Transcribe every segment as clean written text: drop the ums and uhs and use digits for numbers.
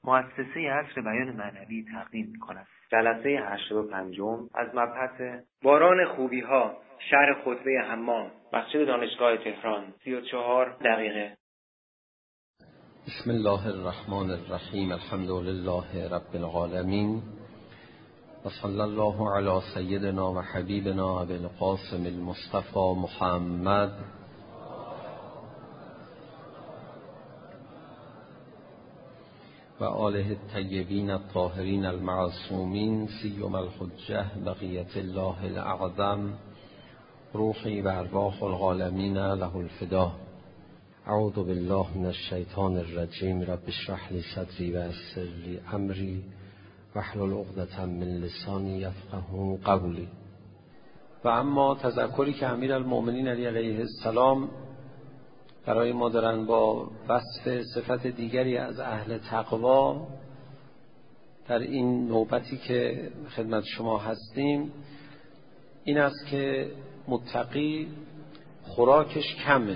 مؤسسه عصر بیان معنوی تقدیم می‌کند. جلسه 85 از مبحث باران خوبی‌ها، شهر خطبه حمام، مسجد دانشگاه تهران. 34 دقیقه. بسم الله الرحمن الرحیم. الحمد لله رب العالمین و صلی الله علی سیدنا و حبیبنا ابی القاسم المصطفى محمد و آله الطیبین الطاهرین المعصومین سیما الحجة بقیة الله الاعظم روحی و ارواح العالمین له الفدا. اعوذ بالله من الشیطان الرجیم. رب اشرح لی صدری و یسر لی امری واحلل عقدة من لسانی یفقهوا قولی. و اما تذکری که امیرالمؤمنین علی علیه السلام برای ما دارن با وصف صفت دیگری از اهل تقوا در این نوبتی که خدمت شما هستیم، این است که متقی خوراکش کمه.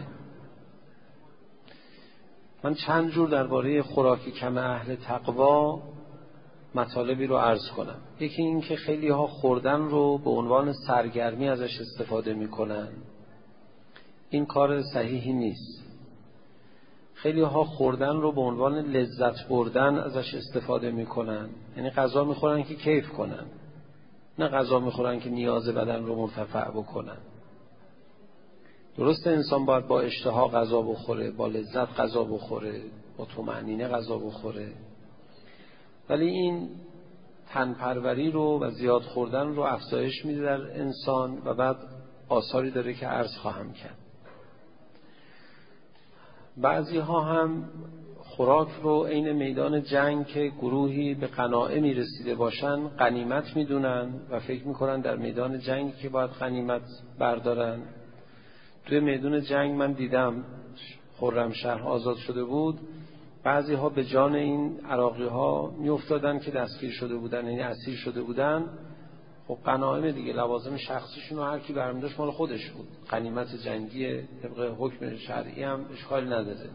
من چند جور درباره خوراک کم اهل تقوا مطالبی رو عرض کنم. یکی این که خیلی ها خوردن رو به عنوان سرگرمی ازش استفاده میکنن. این کار صحیحی نیست. خیلی ها خوردن رو به عنوان لذت بردن ازش استفاده میکنن. یعنی غذا میخورن که کیف کنن، نه غذا میخورن که نیاز بدن رو مرتفع بکنن. درسته انسان باید با اشتها غذا بخوره، با لذت غذا بخوره، با طمأنینه غذا بخوره، ولی این تنپروری رو و زیاد خوردن رو افزایش میده در انسان و بعد آثاری داره که عرض خواهم کرد. بعضی ها هم خوراک رو عین میدان جنگ که گروهی به غنایمی رسیده باشن غنیمت میدونن و فکر میکنن در میدان جنگ که باید غنیمت بردارن. توی میدان جنگ من دیدم خرمشهر آزاد شده بود، بعضی ها به جان این عراقی ها می افتادن که دستگیر شده بودن، یعنی اسیر شده بودن. خب غنایم دیگه، لوازم شخصیشون رو هر کی برمی داشت مال خودش بود. غنیمت جنگی طبق حکم شرعی هم اشکال نداره.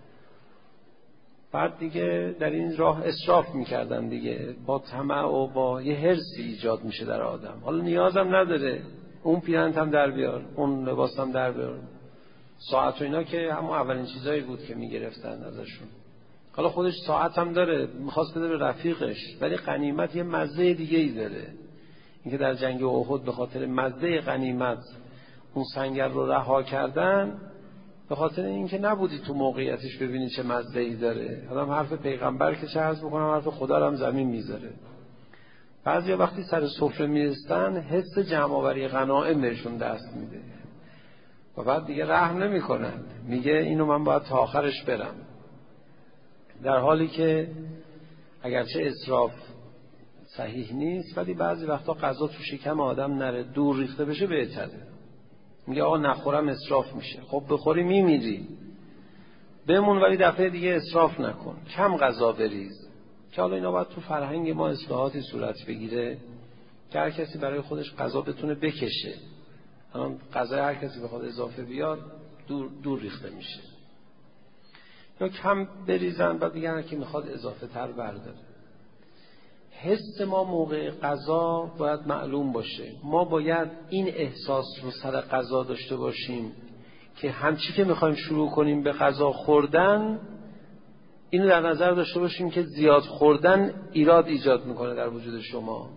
بعد دیگه در این راه اسراف میکردن دیگه، با طمع و با یه حرصی ایجاد میشه در آدم. حالا نیازم نداره اون پیرنت هم در بیار، اون لباس هم در بیار، ساعت و اینا که همون اولین چیزایی بود که میگرفتن ازشون. حالا خودش ساعت هم داره، میخواست بده به رفیقش، ولی غنیمت یه مزه دیگه ای داره. اینکه در جنگ احد به خاطر مزه غنیمت اون سنگر رو رها کردن، به خاطر اینکه نبودی تو موقعیتش ببینی چه مزه ای داره. آدم حرف پیغمبر که چه عرض بکنم، حرف خدا رو هم زمین میذاره. بعضیا وقتی سر سفره میرسن حس جمع آوری غنایم بهشون دست میده و بعد دیگه رحم نمیکنن، میگه اینو من باید تا آخرش برم، در حالی که اگرچه اسراف صحیح نیست ولی بعضی وقتا غذا تو شکم آدم نره، دور ریخته بشه بهتره. میگه آقا نخورم اسراف میشه. خب بخوری میمیری، بمون ولی دفعه دیگه اسراف نکن، کم غذا بریز. که حالا اینا باید تو فرهنگ ما اصلاحاتی صورت بگیره که هر کسی برای خودش غذا بتونه بکشه. الان غذای هر کسی بخواد اضافه بیاد دور ریخته میشه. یا کم بریزن بعد دیگه هر کی میخواد اضافه تر برداره. حس ما موقع غذا باید معلوم باشه. ما باید این احساس رو سر غذا داشته باشیم که همچی که میخوایم شروع کنیم به غذا خوردن، اینو در نظر داشته باشیم که زیاد خوردن ایراد ایجاد میکنه در وجود شما.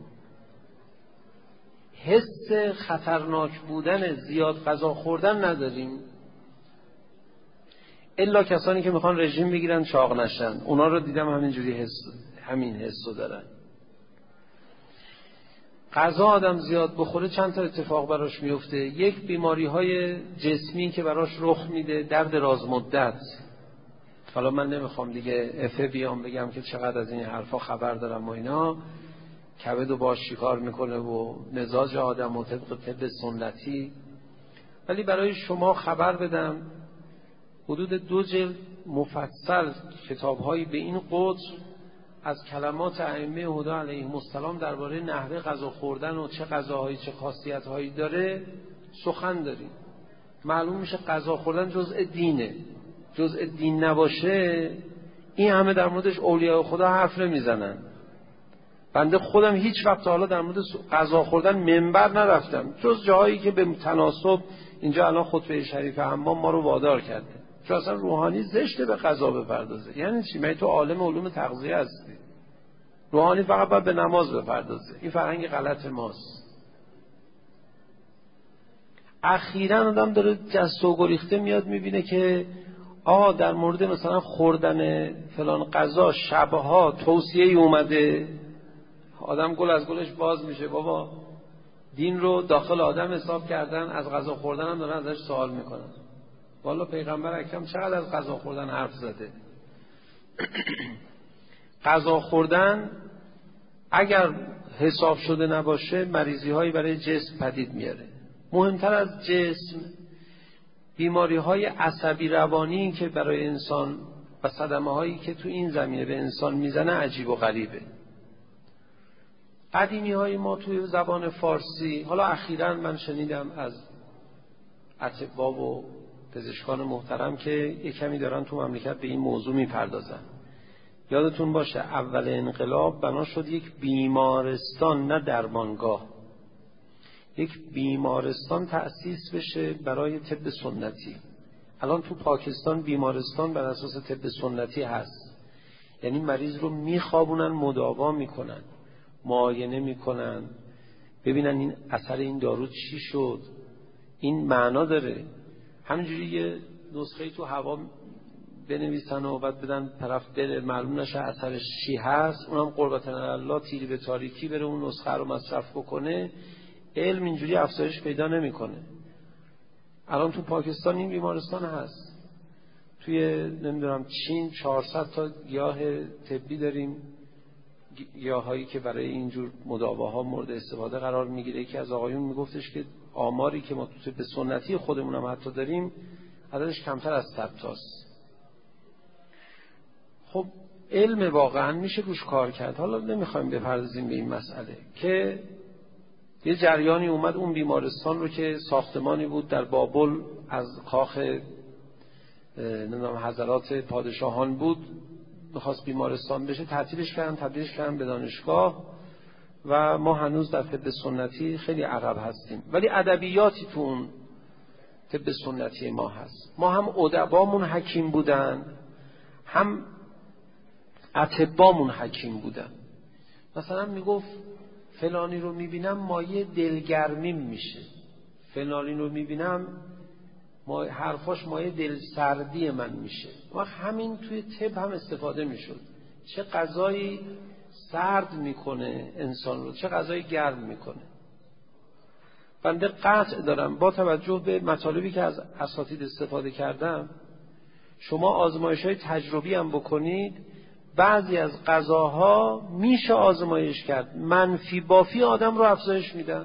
حس خطرناک بودن زیاد غذا خوردن نداریم، الا کسانی که میخوان رژیم بگیرن چاق نشن. اونا رو دیدم همینجوری همین حسو دارن. غذا آدم زیاد بخوره چند تا اتفاق براش میفته. یک، بیماری های جسمی که براش رخ میده، در دراز مدت. حالا من نمیخوام دیگه افه بیام بگم که چقدر از این حرفا خبر دارم و اینا، کبد و باش چیکار میکنه و مزاج آدم و طب سنتی، ولی برای شما خبر بدم حدود 2 جلد مفصل کتاب‌هایی به این قدر از کلمات ائمه هدی علیهم السلام درباره نحوه غذا خوردن و چه غذاهایی چه خاصیت‌هایی داره سخن داریم. معلوم میشه غذا خوردن جزء دینه. جزء دین نباشه این همه در موردش اولیاء خدا حرف نمیزنن. بنده خودم هیچ وقت حالا در مورد غذا خوردن منبر نرفتم، جز جاهایی که به تناسب اینجا الان خطبه شریف حمام ما رو وادار کرده، چون اصلا روحانی زشته به غذا بپردازه. یعنی چی؟ مگه تو عالم علوم تغذیه هستی؟ روحانی فقط باید به نماز بپردازه. این فرهنگ غلط ماست. اخیراً آدم داره جست و گریخته میاد میبینه که در مورد مثلا خوردن فلان غذا شبها توصیه‌ای اومده، آدم گل از گلش باز میشه. بابا دین رو داخل آدم حساب کردن، از غذا خوردن هم دارن ازش سوال میکنن. والا پیغمبر اکرم چقدر از غذا خوردن حرف زده. غذا خوردن اگر حساب شده نباشه مریضی هایی برای جسم پدید میاره. مهمتر از جسم بیماری های عصبی روانی که برای انسان و صدمه هایی که تو این زمینه به انسان میزنه عجیب و غریبه. قدیمی های ما توی زبان فارسی، حالا اخیراً من شنیدم از اطباء و پزشکان محترم که یک کمی دارن تو مملکت به این موضوع میپردازن. یادتون باشه اول انقلاب بنا شد یک بیمارستان، نه درمانگاه، یک بیمارستان تأسیس بشه برای طب سنتی. الان تو پاکستان بیمارستان بر اساس طب سنتی هست، یعنی مریض رو میخوابونن، مداوا میکنن، معاینه میکنن، ببینن این اثر این دارو چی شد. این معنا داره. همینجوری یه نسخه تو هوا بنویسن و بعد بدن طرف بره معلوم نشه اثرش چی هست، اونم قربتن الله تیری به تاریکی بره اون نسخه رو مصرف بکنه، علم اینجوری افزایش پیدا نمیکنه. الان تو پاکستان این بیمارستان هست. توی نمیدونم چین 400 تا گیاه طبی داریم، گیاهایی که برای اینجور مداواها مورد استفاده قرار میگیره. که از آقایون میگفتش که آماری که ما تو به سنتی خودمون هم حتی داریم عددش کمتر از 100 تاست. خب علم واقعا میشه روش کار کرد. حالا نمیخوایم بپردازیم به این مسئله که یه جریانی اومد اون بیمارستان رو که ساختمانی بود در بابل از کاخ نمیدونم حضرات پادشاهان بود، میخواست بیمارستان بشه، تعطیلش کردن، تبدیلش کردن به دانشگاه و ما هنوز در طب سنتی خیلی عقب هستیم. ولی ادبیاتی تو اون طب سنتی ما هست. ما هم ادبامون حکیم بودن، هم اطبامون حکیم بودن. مثلا میگفت فلانی رو میبینم مایه دلگرمیم میشه، فلانی رو میبینم حرفاش مایه دلسردی من میشه. و همین توی طب هم استفاده میشد. چه غذایی سرد میکنه انسان رو، چه غذایی گرم میکنه. بنده قطع دارم با توجه به مطالبی که از اساتید استفاده کردم، شما آزمایش‌های تجربی هم بکنید، بعضی از غذاها میشه آزمایش کرد منفی بافی آدم رو افزایش میدن،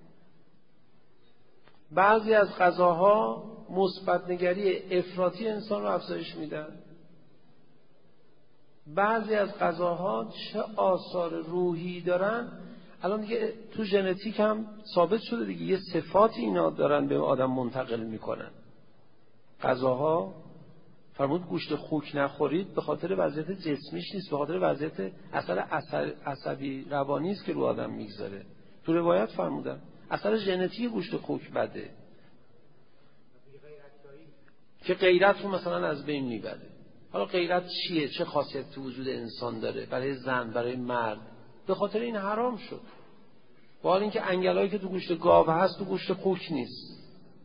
بعضی از غذاها مثبت نگری افراطی انسان رو افزایش میدن، بعضی از غذاها چه آثار روحی دارن. الان دیگه تو ژنتیک هم ثابت شده دیگه، یه صفاتی اینا دارن به آدم منتقل میکنن. غذاها فرمود گوشت خوک نخورید به خاطر وضعیت جسمیش نیست، به خاطر وضعیت اثر عصبی روانی است که رو آدم میگذاره. تو روایت فرمودن اثر ژنتیک گوشت خوک بده که غیرت رو مثلا از بین میبره. حالا غیرت چیه؟ چه خاصیت تو وجود انسان داره؟ برای زن، برای مرد؟ به خاطر این حرام شد. با حال اینکه انگلایی که تو گوشت گاو هست تو گوشت خوک نیست.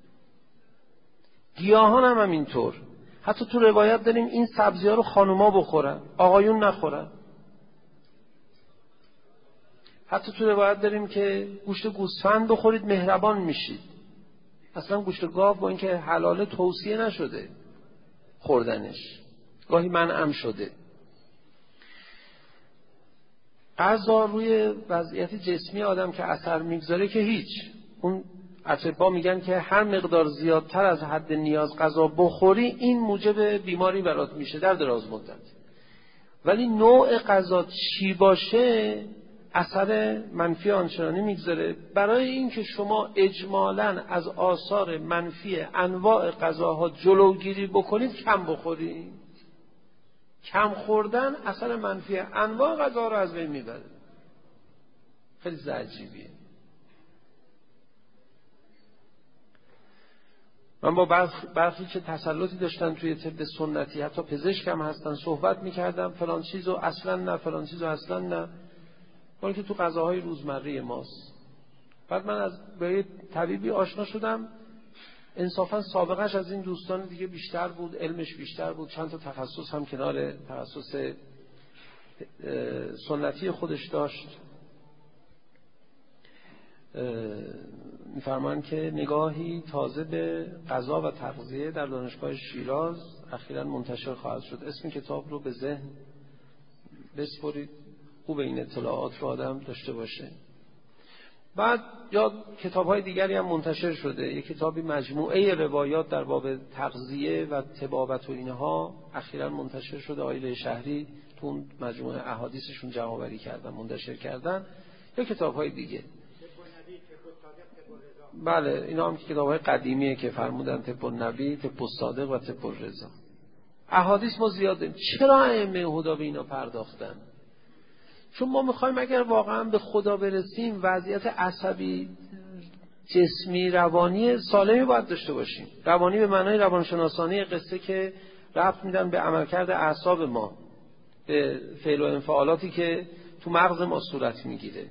گیاهان هم اینطور. حتی تو روایت داریم این سبزی‌ها رو خانوما بخورن، آقایون نخورن. حتی تو روایت داریم که گوشت گوسفند بخورید مهربان میشید. اصلا گوشت گاو با اینکه حلاله توصیه نشده خوردنش، گاهی منع شده. غذا روی وضعیت جسمی آدم که اثر میگذاره که هیچ. اون اطباء میگن که هر مقدار زیادتر از حد نیاز غذا بخوری این موجب بیماری برات میشه در دراز مدت. ولی نوع غذا چی باشه اثر منفی آنچنانی میگذاره. برای اینکه شما اجمالاً از آثار منفی انواع غذاها جلوگیری بکنید کم بخورید. کم خوردن اثر منفی انواع غذا رو از بین میبره. خیلی عجیبیه. من با برخی که تسلطی داشتن توی طب سنتی، حتی پزشک هم هستن، صحبت میکردم فلان چیزو اصلا نه، فلان چیزو اصلا نه، ولی که تو غذاهای روزمره ماست. بعد من با یه طبیبی آشنا شدم، انصافا سابقش از این دوستان دیگه بیشتر بود، علمش بیشتر بود، چند تا تخصص هم کنار تخصص سنتی خودش داشت. می‌فرمان که نگاهی تازه به غذا و تغذیه در دانشگاه شیراز اخیراً منتشر خواهد شد. اسم کتاب رو به ذهن بسپرید، خوب این اطلاعات رو آدم داشته باشه. بعد یا کتاب‌های دیگری هم منتشر شده. یک کتابی مجموعه روایات در باب تغذیه و طبابت و اینها اخیراً منتشر شده. آیل شهری تو مجموعه احادیثشون جمع‌آوری کردن، منتشر کردن. یا کتاب‌های دیگه. بله، اینا هم کتاب‌های قدیمیه که فرمودن طب النبی، طب الصادق و طب الرضا. احادیث ما زیاد داریم. چرا ائمه هدا به اینا پرداختن؟ چون ما میخوایم اگر واقعا به خدا برسیم وضعیت عصبی، جسمی، روانی سالمی باید داشته باشیم. روانی به معنای روانشناسانه قصه که ربط میدن به عملکرد اعصاب ما، به فعل و انفعالاتی که تو مغز ما صورت میگیره.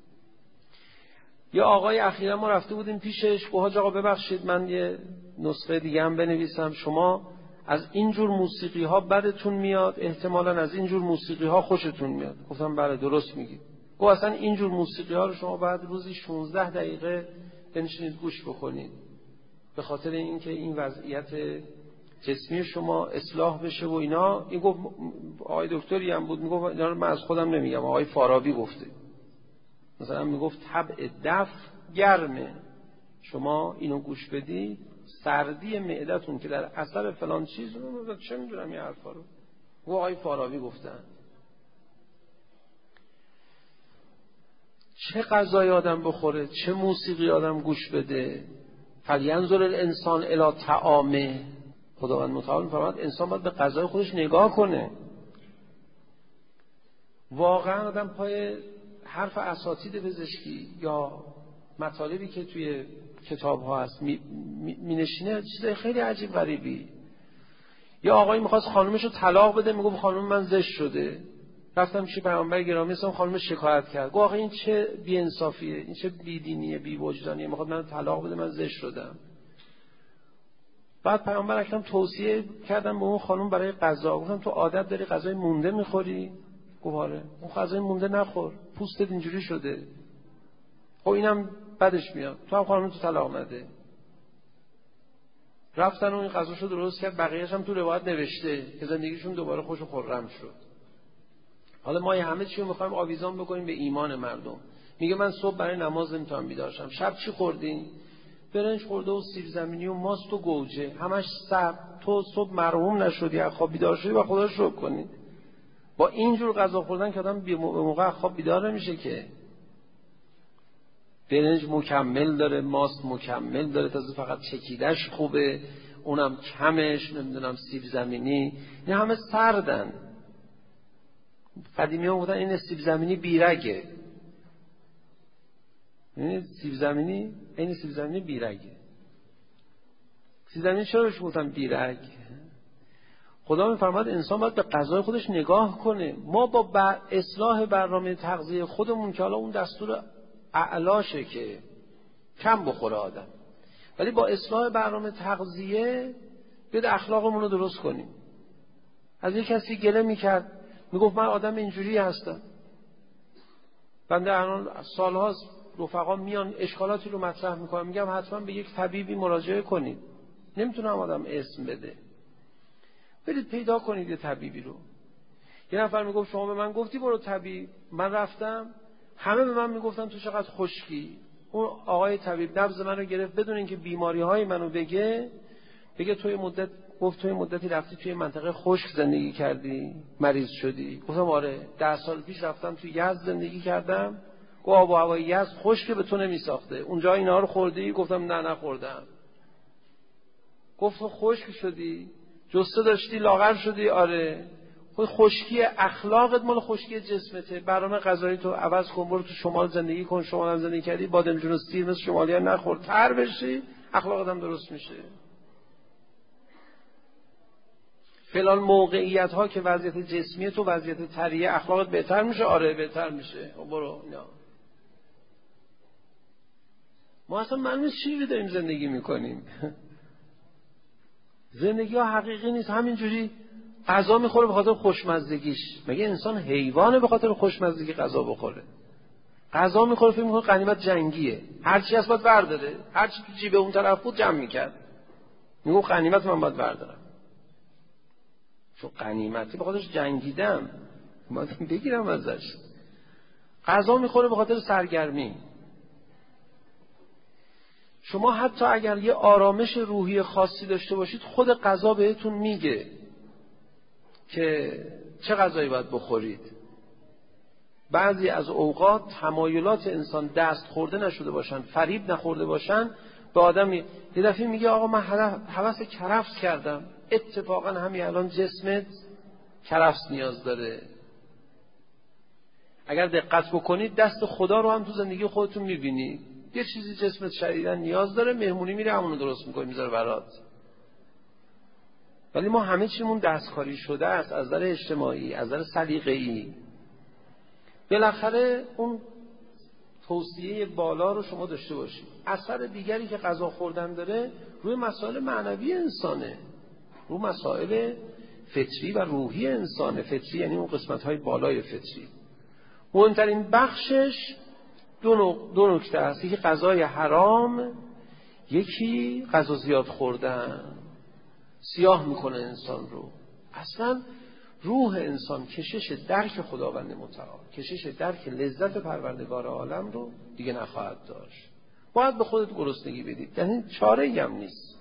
یا آقای اخیرا ما رفته بودیم پیشش، گفت حاج آقا ببخشید من یه نسخه دیگه هم بنویسم، شما از اینجور موسیقی ها بدتون میاد، احتمالاً از اینجور موسیقی ها خوشتون میاد. گفتم بله درست میگید. گفت اصلا اینجور موسیقی ها رو شما باید روزی 16 دقیقه بنشینید گوش بکنید، به خاطر اینکه این وضعیت جسمی شما اصلاح بشه و اینا. این گفت آقای دکتری هم بود، میگفت اینا رو من از خودم نمیگم، آقای فارابی گفته. مثلا میگفت طبع دف گرمه، شما اینو گوش بدید سردی معدتون که در اثر فلان چیز رو، چه میدونم این حرفا رو و آقای فارابی گفتن. چه غذای آدم بخوره، چه موسیقی آدم گوش بده. فلینظر الانسان الی طعامه. خداوند متعال می‌فرماید انسان باید به غذای خودش نگاه کنه. واقعا آدم پای حرف اساتید پزشکی یا مطالبی که توی کتاب ها هست مینشینه، چیز خیلی عجیب غریبی. یا آقایی میخواست خانومش رو طلاق بده، میگفت خانوم من زشت شده. رفتم پیش پیامبر گرامی اسلام، خانومش شکایت کرد، گفت آخه این چه بی‌انصافیه، این چه بی‌دینیه، بی‌وجدانیه، میخواد من طلاق بده، من زشت شدم. بعد پیامبر اکرم توصیه کردم به اون خانوم برای غذا. گفتم تو عادت داری غذای مونده میخوری؟ گفت آره. اون غذای مونده نخور، پوستت اینجوری شده. خب اینم بدش میاد، تو هم خانم تو طلاق نده. رفتن و این غذاشو درست کرد، بقیه‌اش هم تو روایت نوشته که زندگیشون دوباره خوش و خرم شد. حالا ما همه چی رو می‌خوایم آویزان بکنیم به ایمان مردم. میگه من صبح برای نماز نمیتونم بیدار شم. شب چی خوردین؟ برنج خورده و سیب زمینی و ماست و گوجه، همش سبز. تو صبح مرحوم نشدی، از خواب بیدار شدی و خدا رو شکر کنی. با اینجور غذا خوردن که آدم به موقع خواب بیدار نمیشه که. برنج مکمل داره، ماست مکمل داره، تازه فقط چکیدش خوبه، اونم کمش، نمیدونم سیب زمینی، این همه سردن. قدیمی ها بودن این سیب زمینی بیرگه. این سیب زمینی بیرگه. سیب زمینی چرا بهش گفتن بیرگ؟ خدا میفرماد انسان باید به غذای خودش نگاه کنه. ما با اصلاح برنامه تغذیه خودمون که حالا اون دستور اعلاشه که کم بخوره آدم، ولی با اصلاح برنامه تغذیه بیاد اخلاقمون رو درست کنیم. از یک کسی گله میکرد، میگفت من آدم اینجوری هستم. بنده الان سالهاست رفقا میان اشکالاتی رو مطرح میکنم، میگم حتما به یک طبیبی مراجعه کنید. نمیتونم آدم اسم بده، برید پیدا کنید یه طبیبی رو. یه نفر میگفت شما به من گفتی برو طبیب، من رفتم همه به من میگفتن تو چقدر خشکی. اون آقای طبیب نبض منو گرفت، بدون اینکه بیماری های منو بگه توی مدتی رفتی توی منطقه خشک زندگی کردی، مریض شدی. گفتم آره، 10 سال پیش رفتم توی یزد زندگی کردم، گفت آب و هوای یزد خشک به تو نمیساخته، اونجا اینا رو خوردی؟ گفتم نه نخوردم. گفت خشک شدی، جسته داشتی، لاغر شدی؟ آره. خشکی اخلاقت مال خشکی جسمته. برنامه غذایی تو عوض کن، برو تو شمال زندگی کن. شمال هم زندگی کردی، بادمجون و سیر مثل شمالی‌ها نخور، تر بشی، اخلاقت هم درست میشه. فلان موقعیت ها که وضعیت جسمی تو وضعیت طریه، اخلاقت بهتر میشه. آره بهتر میشه. برو اینا. ما اصلا معلومه چی داریم زندگی میکنیم. زندگی ها حقیقی نیست. همینجوری غذا میخوره به خاطر خوشمزدگیش. مگه انسان حیوانه به خاطر خوشمزدگی غذا بخوره؟ غذا میخوره فکر میکنه غنیمت جنگیه، هر چی هست باید برداره، هر چی تو جیب اون طرف بود جمع میکرد، میگه غنیمت من باید بردارم، چون غنیمتی به خاطرش جنگیدم باید بگیرم ازش. غذا میخوره به خاطر سرگرمی. شما حتی اگر یه آرامش روحی خاصی داشته باشید، خود غذا بهتون میگه که چه غذایی باید بخورید. بعضی از اوقات تمایلات انسان دست خورده نشده باشن، فریب نخورده باشن، به آدم یه دفعه میگه آقا من هوس کرفس کردم. اتفاقا همین الان جسمت کرفس نیاز داره. اگر دقت بکنید دست خدا رو هم تو زندگی خودتون میبینید. یه چیزی جسمت شدیداً نیاز داره، مهمونی میره همونو درست میکنه میذاره برات. ولی ما همه چیمون دستکاری شده است، از نظر اجتماعی، از نظر سلیقه‌ای. بالاخره اون توصیه بالا رو شما داشته باشید. اثر دیگری که غذا خوردن داره روی مسائل معنوی انسانه، روی مسائل فطری و روحی انسانه. فطری یعنی اون قسمت‌های بالای فطری. مهمترین بخشش دو نکته است. یکی غذای حرام، یکی غذا زیاد خوردن. سیاه میکنه انسان رو. اصلا روح انسان کشش درک خداوند متعال، کشش درک لذت پروردگار عالم رو دیگه نخواهد داشت. باید به خودت گرسنگی بدید، یعنی چاره‌ای هم نیست.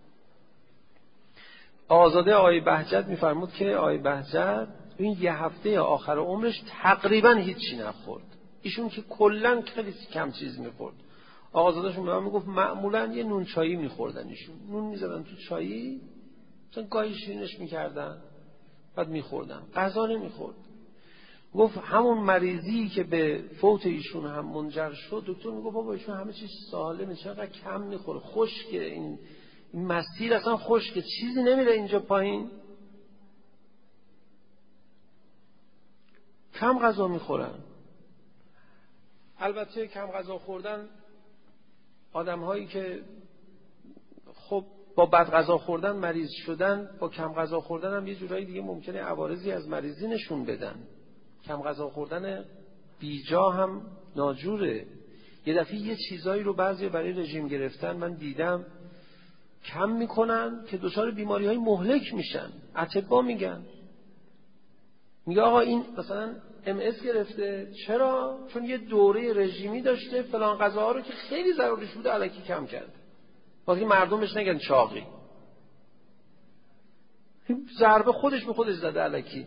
آزاده آقای بهجت میفرمود که آقای بهجت این یه هفته آخر عمرش تقریبا هیچی نخورد. ایشون که کلا خیلی کم چیز میخورد. آزادهشون به من میگفت معمولا یه نون چایی میخوردن. ایشون نون میزدن تو چایی، مثلا گاهی شیرینش میکردن، بعد میخوردن، غذا نمیخورد. گفت همون مریضی که به فوت ایشون هم منجر شد، دکتر میگفت بابا ایشون همه چیز سالمه، چقدر کم میخوره، خشکه، این مسیر اصلا خشکه، چیزی نمیره اینجا پایین. کم غذا میخورن. البته کم غذا خوردن آدم هایی که خب با بد غذا خوردن مریض شدن، با کم غذا خوردن هم یه جورایی دیگه ممکنه عوارضی از مریضی نشون بدن. کم غذا خوردن بیجا هم ناجوره. یه دفعه یه چیزایی رو بعضی برای رژیم گرفتن من دیدم کم میکنن که دچار بیماری های مهلک میشن. اطباء میگن آقا این مثلا MS گرفته، چرا؟ چون یه دوره رژیمی داشته، فلان غذاها رو که خیلی ضروریش بوده الکی کم کرده. واسه مردمش نگن چاقی، ضربه خودش به خودش زده الکی.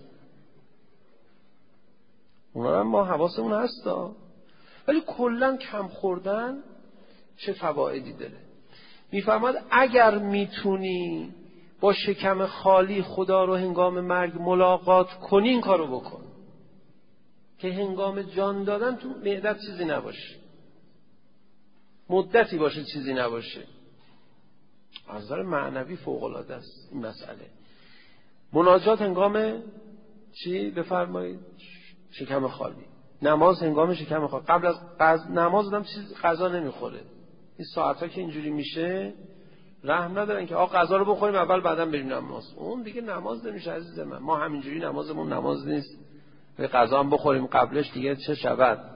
اونا هم ما حواسمون هستا. ولی کلا کم خوردن چه فوایدی داره؟ میفرماد اگر میتونی با شکم خالی خدا رو هنگام مرگ ملاقات کنی، این کارو بکن که هنگام جان دادن تو معدت چیزی نباشه، مدتی باشه چیزی نباشه. از نظر معنوی فوق العاده است این مسئله. مناجات هنگام چی بفرمایید؟ شکم خالی. نماز هنگام شکم خالی. قبل از نماز آدم چیز غذا نمیخوره. این ساعت‌ها که اینجوری میشه رحم ندارن که آقا غذا رو بخوریم اول بعداً بریم نماز. اون دیگه نماز نمیشه عزیز من. ما همینجوری نمازمون نماز نیست. به غذا هم بخوریم قبلش دیگه چه شود؟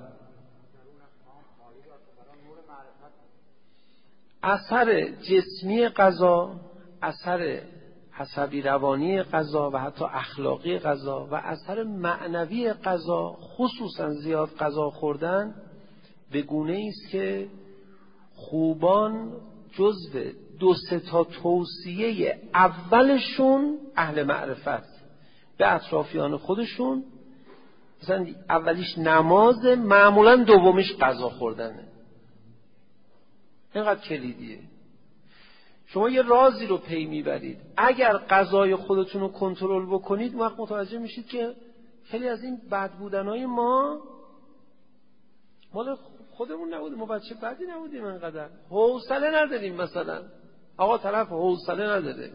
اثر جسمی غذا، اثر عصبی روانی غذا و حتی اخلاقی غذا و اثر معنوی غذا، خصوصا زیاد غذا خوردن، به گونه‌ای است که خوبان جزو 2-3 توصیه اولشون اهل معرفت به اطرافیان خودشون، مثلا اولیش نماز، معمولا دومیش غذا خوردنه. اینقدر کلیدیه. شما یه رازی رو پی میبرید. اگر غذای خودتون رو کنترل بکنید، وقت متوجه میشید که خیلی از این بد بودنهای ما مال خودمون نبوده. ما بچه بدی نبودیم، انقدر حوصله نداریم. مثلا آقا طرف حوصله نداره،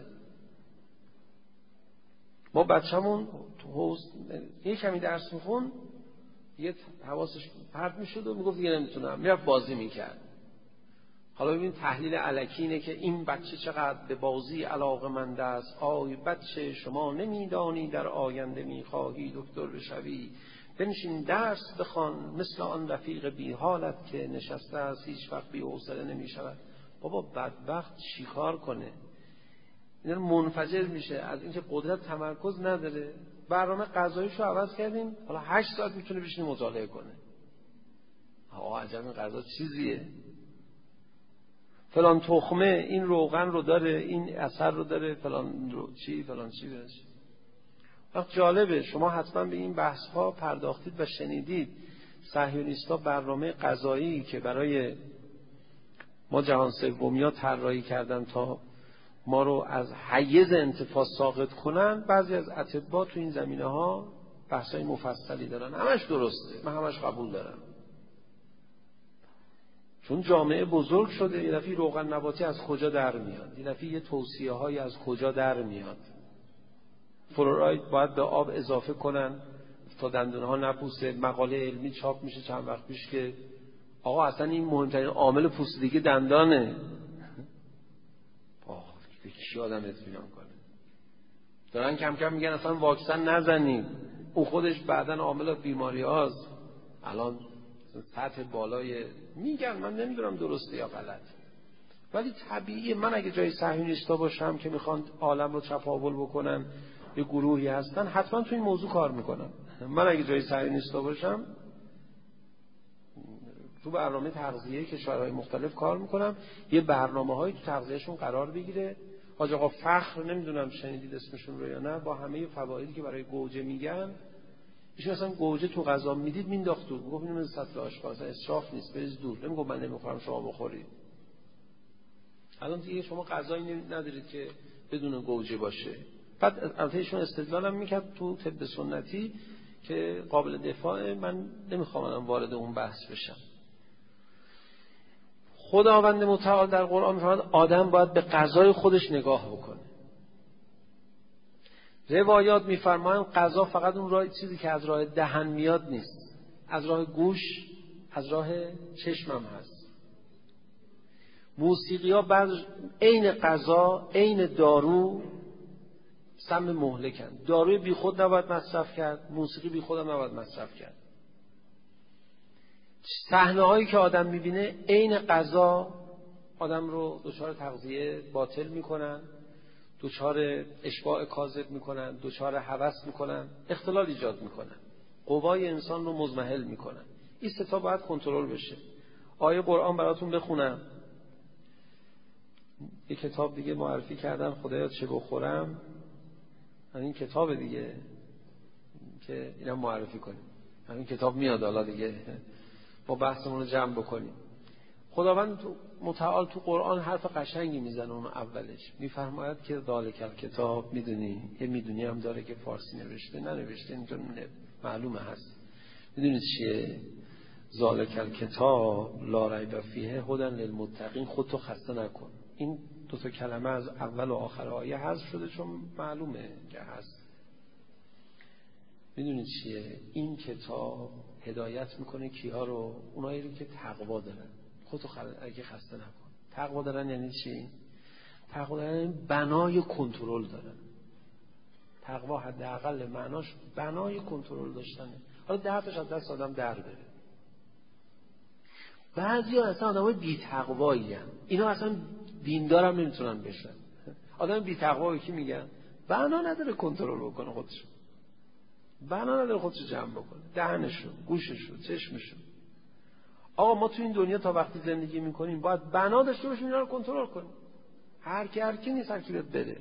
ما بچه‌مون یه کمی درس میخون، یه حواسش پرت میشد و میگفت دیگه نمیتونم، میرفت بازی میکرد. حالا ببین تحلیل الکی اینه که این بچه چقدر به بازی علاقه‌مند است. آی بچه شما نمیدانی در آینده میخواهی دکتر بشوی، بنشین درس بخوان مثل آن رفیق بی حالت که نشسته است هیچ وقت بی حوصله نمیشود. بابا بدبخت چیکار کنه؟ این منفجر میشه از اینکه قدرت تمرکز نداره. برنامه غذاییشو عوض کردیم، حالا 8 ساعت میتونه بشینه مطالعه کنه. آقا عجب این غذا چیزیه، فلان تخمه این روغن رو داره، این اثر رو داره، فلان چی بهش. وقت جالبه، شما حتما به این بحث ها پرداختید و شنیدید. صهیونیست‌ها برنامه غذایی که برای ما جهان سومیا طراحی کردن تا ما رو از حیز انتفاض ساقط کنن، بعضی از اطباء تو این زمینه ها بحثای مفصلی دارن. همش درسته، من همش قبول دارم، چون جامعه بزرگ شده. یه دفعه روغن نباتی از کجا در میاد، یه دفعه یه توصیه های از کجا در میاد. فلوراید باید به آب اضافه کنن تا دندونه ها نپوسه. مقاله علمی چاپ میشه چند وقت پیش که آقا اصلا این مهمترین عامل پوسیدگی دندانه. به کی آدم اطمینان کنه؟ دارن کم کم میگن اصلا واکسن نزنید، اون خودش بعداً عامل بیماری هاست. الان سطح بالای میگن، من نمیدونم درسته یا غلط، ولی طبیعیه. من اگه جای صهیونیستا باشم که میخوان عالم رو چپاول بکنن، یه گروهی هستن، حتما تو این موضوع کار میکنم. من اگه جای صهیونیستا باشم تو برنامه تغذیه کشورهای مختلف کار میکنم، یه برنامه‌هایی تو تغذیهشون قرار بگیره. حاج آقا فخر، نمیدونم شنیدید اسمشون رو یا نه، با همه فوایدی که برای گوجه میگن، ایشون اصلا گوجه تو غذا میدید مینداخت تو، گفت اینو سطل آشغال، اسراف نیست، بریز دور. نمیگم من نمیخورم شما بخورید. الان دیگه شما غذایی ندارید که بدون گوجه باشه. بعد البته ایشون استدلال هم میکرد تو طب سنتی که قابل دفاع، من نمیخوام وارد اون بحث بشم. خداوند متعال در قرآن میفرماید آدم باید به غذای خودش نگاه بکنه. روایات میفرمایند غذا فقط اون راه چیزی که از راه دهن میاد نیست، از راه گوش، از راه چشمم هست. موسیقی ها بعد عین غذا، عین دارو، سم مهلکن. داروی بی خود نباید مصرف کرد، موسیقی بی خود هم نباید مصرف کرد. صحنه هایی که آدم میبینه عین غذا آدم رو دچار تغذیه باطل میکنن، دچار اشباع کاذب میکنن، دچار هوس میکنن، اختلال ایجاد میکنن، قوای انسان رو مضمحل میکنن. این سه تا باید کنترل بشه. آیه قرآن براتون بخونم. یک کتاب دیگه معرفی کردن، خدایا چه بخورم، همین کتاب دیگه که اینا معرفی کنیم. همین کتاب میاد حالا دیگه ما بحثمون رو جمع بکنیم. خداوند متعال تو قرآن حرف قشنگی میزنه. اون اولش میفرماید که ذالک کتاب، میدونی هم داره که فارسی نوشته ننوشته اینطور معلومه هست. میدونید چیه؟ ذالک کتاب لا ریب فیه هدی للمتقین. خودتو خسته نکن. این دو تا کلمه از اول و آخر آیه حذف شده چون معلومه که هست. میدونید چیه؟ این کتاب هدایت میکنه کیها رو؟ اونایی رو که تقوا دارن. خودتو اگه خسته نکن. تقوا دارن یعنی چی؟ تقوا دارن یعنی بنای کنترل دارن. تقوا حداقل معناش بنای کنترل داشتنه. حالا دفعش از دست آدم در بره. بعضی ها اصلا آدم های بی تقوایی هستن. اینا اصلا دیندار هم نمیتونن بشن. آدم بی تقوایی که میگن بنا نداره کنترل بکنه خودشو، بنا نداره خودشو جمع بکنه، دهنشو، گوششو، چشمشو. آقا ما تو این دنیا تا وقتی زندگی میکنیم باید بنا داشته باشیم اینا رو کنترل کنیم. هر کی نیست، هر کی بیاد بره.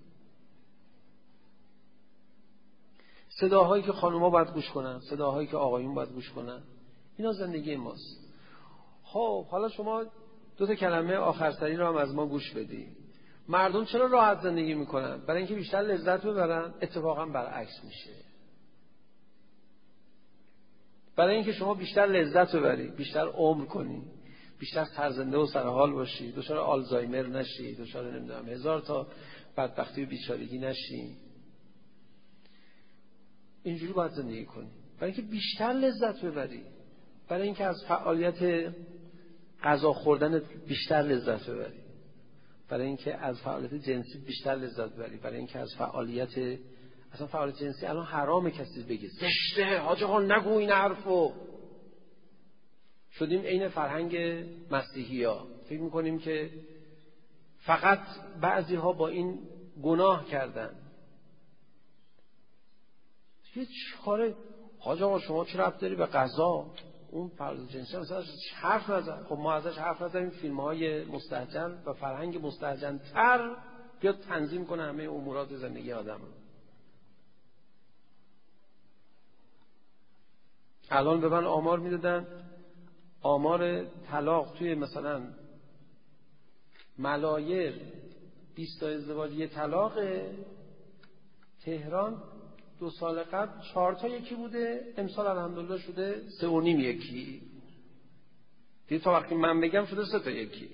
صداهایی که خانوما باید گوش کنن، صداهایی که آقایون باید گوش کنن، اینا زندگی ماست. خب حالا شما دو تا کلمه آخر سری رو هم از ما گوش بدی. مردم چرا راحت زندگی میکنن؟ برای اینکه بیشتر لذت ببرن. اتفاقا برعکس میشه. برای اینکه شما بیشتر لذت ببری، بیشتر عمر کنی، بیشتر سرزنده و سرحال باشی، دچار آلزایمر نشی، دچار نمیدونم 1000 تا بدبختی و بیچارگی نشی، اینجوری باید زندگی کنی. برای اینکه بیشتر لذت ببری، برای اینکه از فعالیت غذا خوردن بیشتر لذت ببری، برای اینکه از فعالیت جنسی بیشتر لذت ببری، برای اینکه از فعالیت اصلا فعالیت جنسی الان حرامه کسی بگه، زشته، حاج آقا نگو این حرفو. شدیم عین فرهنگ مسیحی‌ها، فکر می‌کنیم که فقط بعضی‌ها با این گناه کردن. هیچ کاره حاج آقا شما چه ربط داری به قضا؟ اون فعالیت جنسی مثلا حرف نزن. خب ما ازش حرف نزنیم، فیلم‌های مستهجن و فرهنگ مستهجن‌تر بیاد تنظیم کنه همه امورات زندگی آدم. الان به من آمار میدادن، آمار طلاق توی مثلا ملایر 20 تا ازدواج یه طلاقه، تهران 2 سال قبل 4 تا یکی بوده، امسال الحمدلله شده 3.5 یکی. دیگه تا وقتی من بگم شده 3 تا یکی.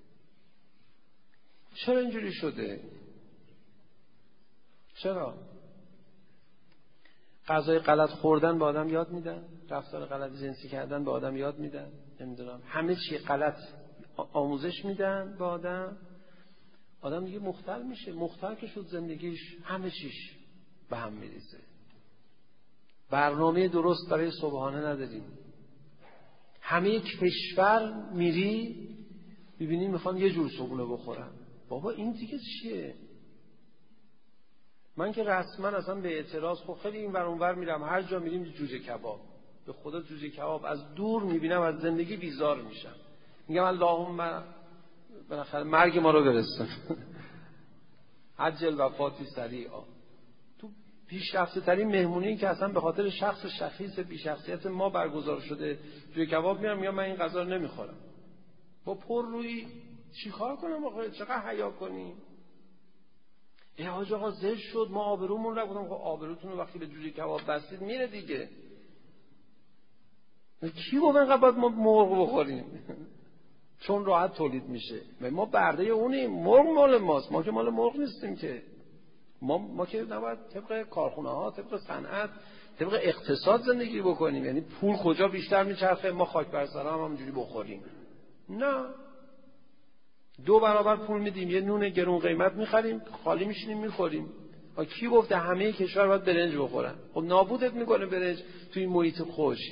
چرا اینجوری شده؟ چرا؟ غذای غلط خوردن به آدم یاد میدن، رفتار غلط جنسی کردن به آدم یاد میدن، نمیدونم همه چی غلط آموزش میدن به آدم. آدم دیگه مختل میشه، مختل که شد زندگیش همه چیش به هم میریزه. برنامه درست برای صبحانه نداریم. همه کشور میری ببینی میخوان یه جور صبحونه بخورن. بابا این دیگه چیه؟ من که رسما اصلا به اعتراض خب خیلی این ور اون ور میرم، هر جا میریم جوجه کباب. به خدا جوجه کباب از دور میبینم از زندگی بیزار میشم. میگم اللهم بالاخره مرگ ما رو برسون. عجل وفاتی سریعا. تو پیشرفته ترین مهمونی که اصلا به خاطر شخص شخیص بی شخصیت ما برگزار شده جوجه کباب میرم، میگم من این غذا رو نمیخورم. با پر روی چیکار کنم آخه؟ چقدر حیا کنی؟ حاج آقا زشت شد ما آبرومون رو گفتم. خب آبروتون رو وقتی به جوجه کباب بستید میره دیگه. کی گفت اینقدر باید ما مرغ بخوریم؟ چون راحت تولید میشه. ما برده اونیم، مرغ مال ماست، ما که مال مرغ نیستیم که. ما که نباید طبق کارخونه ها، طبق صنعت، طبق اقتصاد زندگی بکنیم. یعنی پول کجا بیشتر میچرخه ما خاک بر سر هم همونجوری بخوریم. نه، 2 برابر پول میدیم یه نون گرون قیمت میخریم، خالی میشینیم میخوریم. کی گفته همه کشور باید برنج بخورن؟ خب نابودت میکنه برنج توی محیط خشک.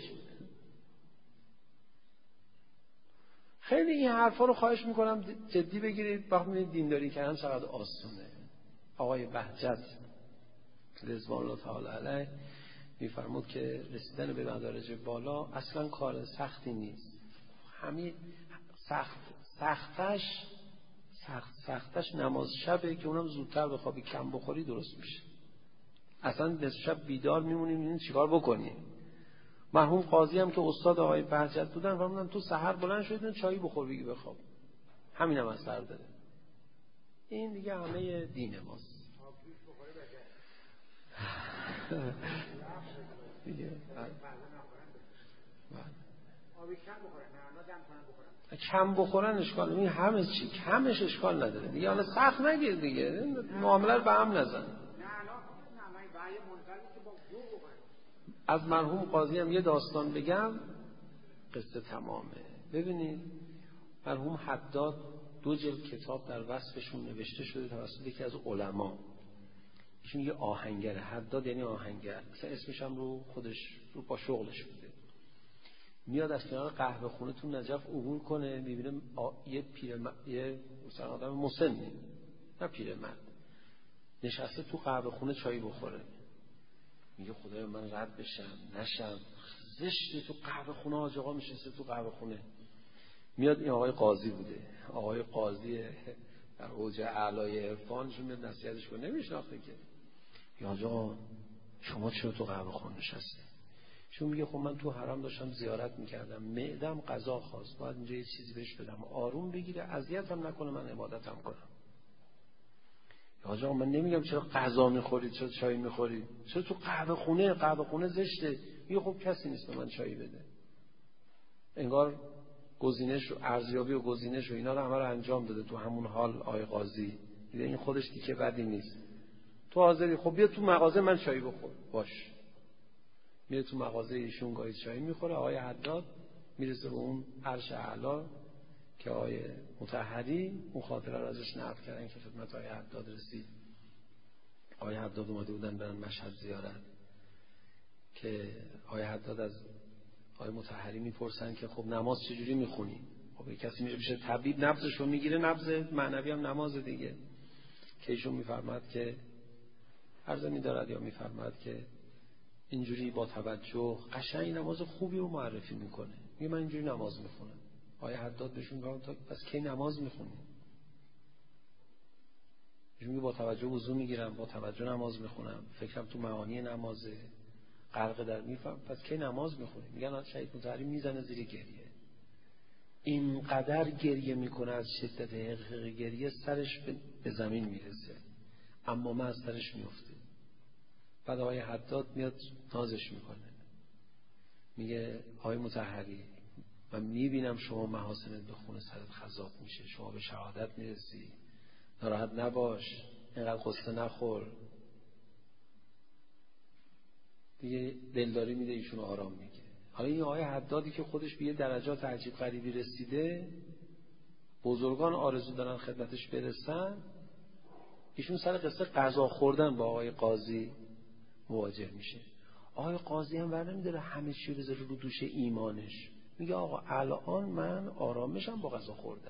خیلی این حرفا رو خواهش میکنم جدی بگیرید. وقتی میبینید دینداری کردن چقدر آسونه. آقای بهجت رضوان الله تعالی علیه میفرمود که رسیدن به مدارج بالا اصلا کار سختی نیست. همین سختش نماز شبه که اونم زودتر بخوابی کم بخوری درست میشه. اصلا نصف شب بیدار میمونیم این چیکار بکنیم. مرحوم قاضی هم که استاد آقای بهجت بودن فرمودن تو سحر بلند شدین چایی بخور بگی بخواب. همینم اثر داره. این دیگه همه دین ماست. دیگه کم بخورن اشکال این همه چی کمش اشکال نداره دیگه. حالا سخت نگیر دیگه، معامله به هم نزن. از مرحوم قاضی هم یه داستان بگم قصه تمامه. ببینید مرحوم حداد 2 جلد کتاب در وصفشون نوشته شده توسط یکی از علما. ایشون یه آهنگره. حداد یعنی آهنگر، مثلا اسمش هم رو خودش رو با شغلش بوده. میاد از کنار قهوه خونه تو نجف عبور کنه، میبینه یه مثلا آدم مسنی، نه پیرمرد، نشسته تو قهوه خونه چای بخوره. میگه خدایا من رد بشم نشم، زشته تو قهوه خونه حاج آقا میشسته تو قهوه خونه. میاد این آقای قاضی بوده، آقای قاضی در اوج اعلای عرفانشون میاد نصیحتش کنه، نمیشناخته که. یا حاج آقا شما چرا تو قهوه خونه نشسته؟ چون میگه خب من تو حرم داشتم زیارت میکردم، معدم غذا خواست، باید اینجا یه چیزی بهش بدم آروم بگیره، اذیتم نکنه، من عبادتم کنم. آقا من نمیگم چرا غذا میخورید، چرا چای میخورید، چرا تو قهوه خونه زشته. میگه خب کسی نیست به من چای بده. انگار گزینش و ارزیابی و گزینش و اینا رو همه رو انجام داده تو همون حال. آقای قاضی دیگه این خودش دیگه بدی نیست. تو حاضری خب بیا تو مغازه من چای بخور. باش. میره تو مغازه ایشون گاهی چای میخوره. آقای حداد میرسه به اون عرش اعلا که آقای مطهری اون خاطره رو ازش نقل کردن که خدمت آقای حداد رسید. آقای حداد اومده بودن برن مشهد زیارت، که آقای حداد از آقای مطهری میپرسن که خب نماز چجوری میخونی؟ خب کسی میره پیش طبیب نبضش رو میگیره، نبض معنوی هم نماز دیگه، که ایشون میفرماد که عرضه میدارد یا میفرماد که اینجوری با توجه قشنگ نماز خوبی رو معرفی میکنه. میگه من اینجوری نماز میخونم. آقای حداد بهشون گفت پس کی نماز میخونی؟ ایشون میگه با توجه وضو میگیرم، با توجه نماز میخونم، فکرم تو معانی نمازه، غرق در میفهم. پس کی نماز میخونی؟ میگن شهید مطهری میزنه زیر گریه، اینقدر گریه میکنه از شدت حقیق گریه سرش به زمین میرسه، اما من از سرش میفته. بعد آقای حداد میاد نازش میکنه، میگه آقای مطهری من میبینم شما محاسنت به خون سرت خضاب میشه، شما به شهادت میرسی، ناراحت نباش، اینقدر قصه نخور. دیگه دلداری میده، ایشون آرام میگه. حالا این آقای حدادی که خودش به یه درجات عجیب غریبی رسیده، بزرگان آرزو دارن خدمتش برسن، ایشون سر قصه غذا خوردن با آقای قاضی مواجه میشه. آقای قاضی هم برنمی‌داره همه چی رو بذاره رو دوش ایمانش، میگه آقا الان من آرامشم با غذا خوردنه.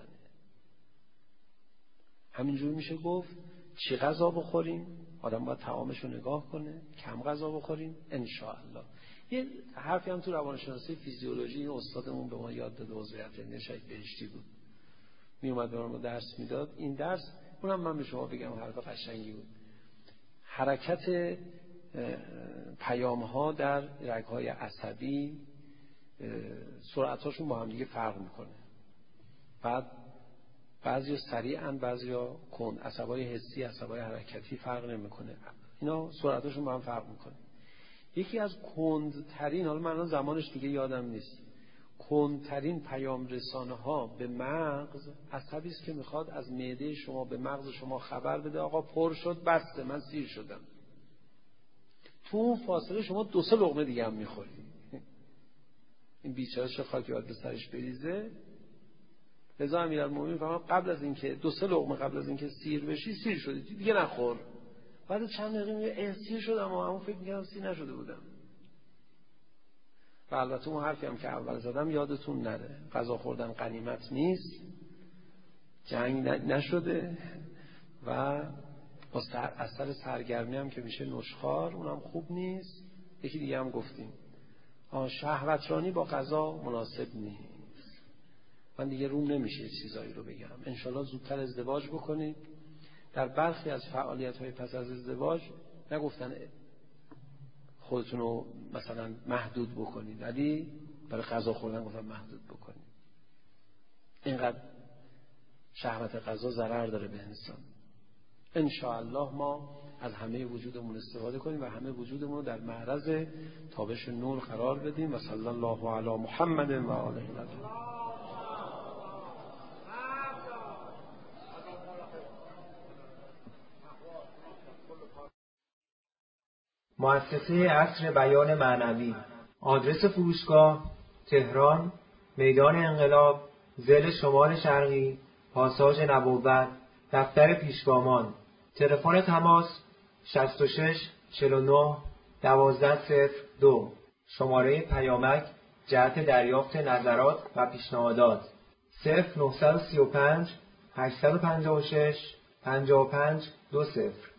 همینجور میشه گفت چی غذا بخوریم؟ آدم باید طعامش رو نگاه کنه، کم غذا بخوریم انشاءالله. یه حرفی هم تو روانشناسی فیزیولوژی این استادمون به ما یاد داده، عضویت علمی شهید بهشتی بود، میومد به ما درس میداد. این درس اونم من به شما بگم حرف قشنگی بود. حرکت پیام ها در رگ‌های عصبی سرعتاشون با هم دیگه فرق میکنه. بعد بعضی سریعاً بعضیا کند، عصبای حسی عصبای حرکتی فرق نمیکنه، اینا سرعتاشون با هم فرق میکنه. یکی از کندترین، حالا من الان زمانش دیگه یادم نیست، کندترین پیام رسانه ها به مغز عصبی است که میخواد از معده شما به مغز شما خبر بده آقا پر شد بسته من سیر شدم. تو اون فاصله شما 2-3 لقمه دیگه هم میخوری. این بیچاره چه خاکی باید به سرش بریزه. لذا امیرالمومنین فرمود قبل از اینکه 2-3 لقمه قبل از اینکه سیر بشی سیر شدی دیگه نخور. بعد چند دقیقه میگه سیر شدم و همون فکر می‌کردم سیر نشده بودم. و البته اون حرفی هم که اول زدم یادتون نره، غذا خوردن غنیمت نیست، جنگ نشده و اثر سرگرمی هم که میشه نشخوار اونم خوب نیست. یکی دیگه هم گفتیم شهوترانی با غذا مناسب نیست. من دیگه روم نمیشه چیزایی رو بگم. انشالله زودتر ازدواج بکنید. در برخی از فعالیت‌های پس از ازدواج نگفتن خودتون رو مثلا محدود بکنید، ولی برای غذا خوردن گفتن محدود بکنید. اینقدر شهوت غذا ضرر داره به انسان. انشاءالله ما از همه وجودمون استفاده کنیم و همه وجودمون رو در معرض تابش نور قرار بدیم. و صلی الله علی محمد و آله اطهار. مؤسسه عصر بیان معنوی. آدرس فروشگاه تهران، میدان انقلاب، ضلع شمال شرقی، پاساژ نبوت، دفتر پیشگامان. تلفن تماس 66 49 1202. شماره پیامک جهت دریافت نظرات و پیشنهادات 0935 856 55 20.